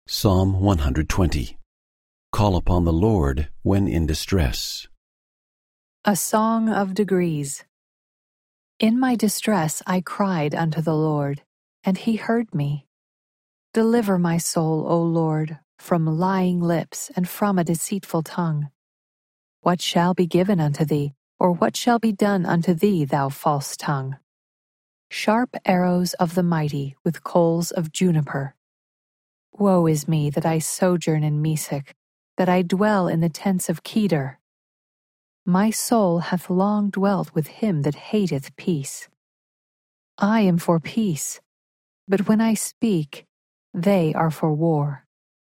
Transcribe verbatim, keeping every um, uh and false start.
Psalm one hundred twenty. Call upon the Lord when in distress. A Song of Degrees. In my distress I cried unto the Lord, and he heard me. Deliver my soul, O Lord, from lying lips and from a deceitful tongue. What shall be given unto thee, or what shall be done unto thee, thou false tongue? Sharp arrows of the mighty with coals of juniper. Woe is me that I sojourn in Mesech, that I dwell in the tents of Kedar. My soul hath long dwelt with him that hateth peace. I am for peace, but when I speak, they are for war.